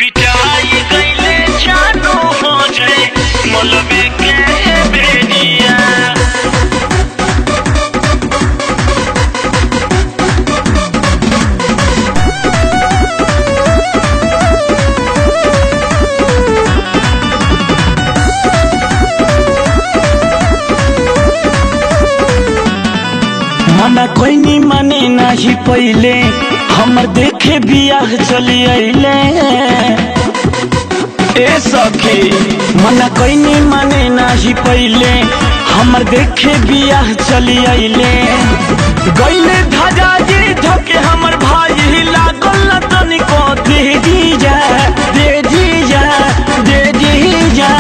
पिटाई गईले जानू हो जाए मलबे के बेरिया। मना कोई नहीं माने नहीं पहले हमर देखे बियाह चली अइले ए सखी। मना कोई नहीं माने नहीं पहले हमर देखे बियाह चली अइले। गइले धाजा जी धके हमर भाई लागल न तनिको दे दीजा दे दीजा दे दीजा।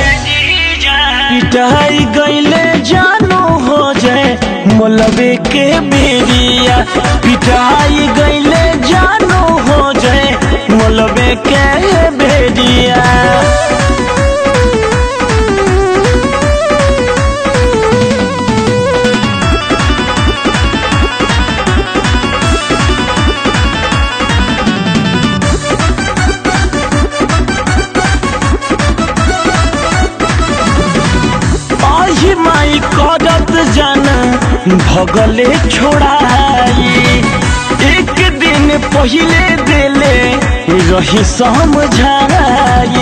पिटाई गइले जानू हो जाए मलबे के बेरिया। पिटाई गईले जानू हो जाए मलबे के बेरिया। आही माई करत जाना भगले छोड़ाई। एक दिन पहले देले रही समझाई।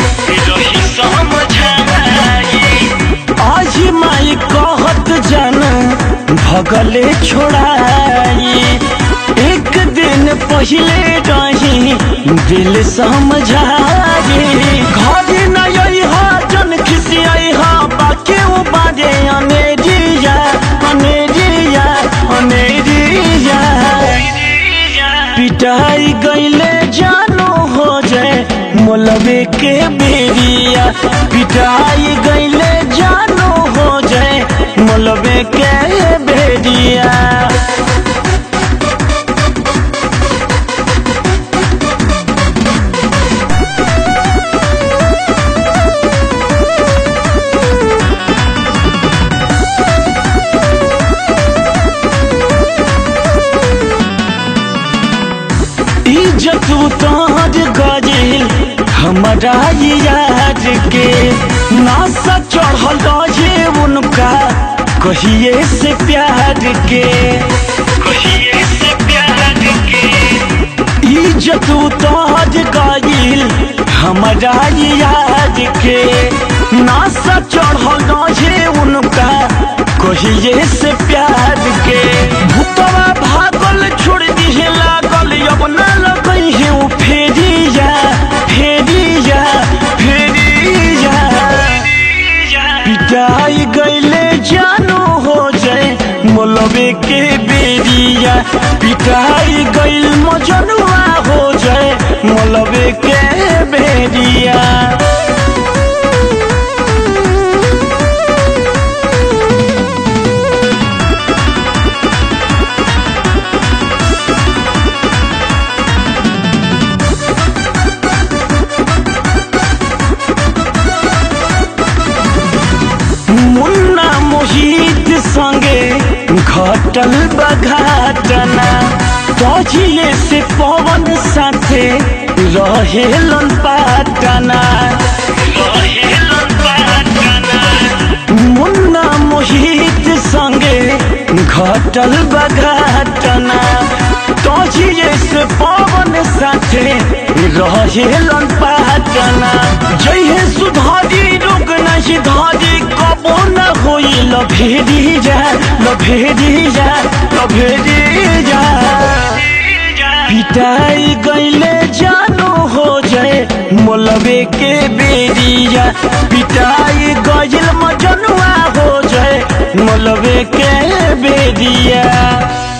आज माई कहत जाना भगले छोड़ाई। एक दिन पहले रही दिल समझाई। घर नहीं हा जन खिसियाई हा बाकी वो बाजे अनेरिया अनेरिया अनेरिया। पिटाई गईले जानू हो जाए मलबे के बेरिया। पिटाई गईले जानू हो जाए मलबे के बेरिया। इज्जत उतार गइल हमारा यार के। नासा चढ़ल रहे उनका कहिए से प्यार के कहिए से प्यार के। इज्जत उतार गइल हमारा यार के। नासा चढ़ल रहे उनका कहिए से प्यार के। भूतवा भागल छोड़ दिहे लागल अब ना लगई है वो फेरिया फेरिया फेरिया। पिटाई गईले जानू हो जाए मलबे के बेरिया। पिटाई गईल मजनुआ हो जाए मलबे के बेरिया। मुन्ना मोहित संगे घटल बघाटना। तजिए से पवन साथे रहेलन पाटना। मुन्ना मोहित संगे घटल बघाटना। तजिए से पवन साथे रहेलन पाटना। जइहे सुधारी रोग नहीं धारी कबो न होई लभेरी जा लभेरी जा लभेरी जा। पिटाई गईले जानू हो जाए मलबे के बेरिया। पिटाई गईल मजनुआ हो जाए मलबे के बेरिया।